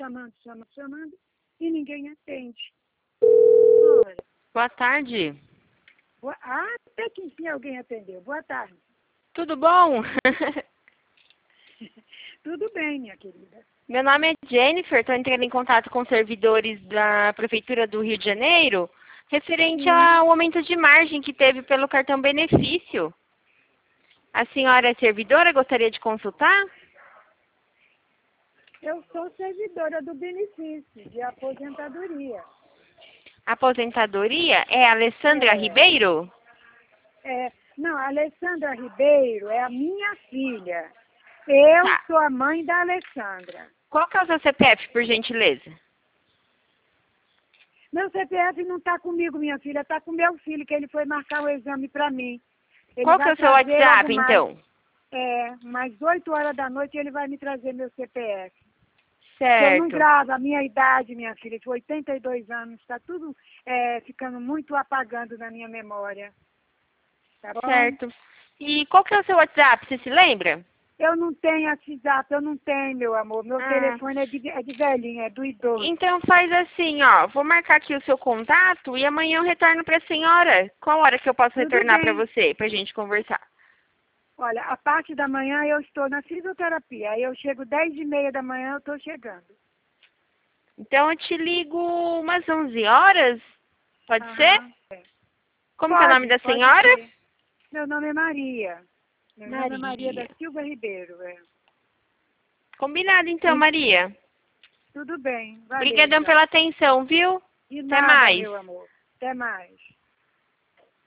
chamando e ninguém atende. Olha, Boa tarde. até que enfim alguém atendeu. Boa tarde. Tudo bom? Tudo bem, minha querida. Meu nome é Jennifer, estou entrando em contato com servidores da Prefeitura do Rio de Janeiro, referente ao aumento de margem que teve pelo cartão benefício. A senhora é servidora, gostaria de consultar? Eu sou servidora do benefício de aposentadoria. Aposentadoria? É Alessandra É. Ribeiro? Não, a Alessandra Ribeiro é a minha filha. Eu Tá. sou a mãe da Alessandra. Qual que é o seu CPF, por gentileza? Meu CPF não está comigo, minha filha, está com meu filho, que ele foi marcar o exame para mim. Ele Qual que vai é o seu trazer WhatsApp, logo mais, então? mais 8 horas da noite ele vai me trazer meu CPF. Eu não Certo. gravo a minha idade, minha filha, de 82 anos, está tudo ficando muito apagando na minha memória. Tá bom? Certo. E qual que é o seu WhatsApp, você se lembra? Eu não tenho WhatsApp, eu não tenho, meu amor. Meu telefone é de velhinho, é do idoso. Então faz assim, ó. Vou marcar aqui o seu contato e amanhã eu retorno para a senhora. Qual hora que eu posso Tudo retornar para bem. você, pra gente conversar? Olha, a parte da manhã eu estou na fisioterapia. Aí eu chego 10h30 da manhã, eu estou chegando. Então eu te ligo umas 11 horas? Pode ser? É. Como que é o nome da Pode senhora? ser. Meu nome é Maria. Meu nome é Maria da Maria. Silva Ribeiro. Combinado então, E Maria. tudo bem. Valeu, Obrigadão então. pela atenção, viu? De Até nada, mais. meu amor. Até mais.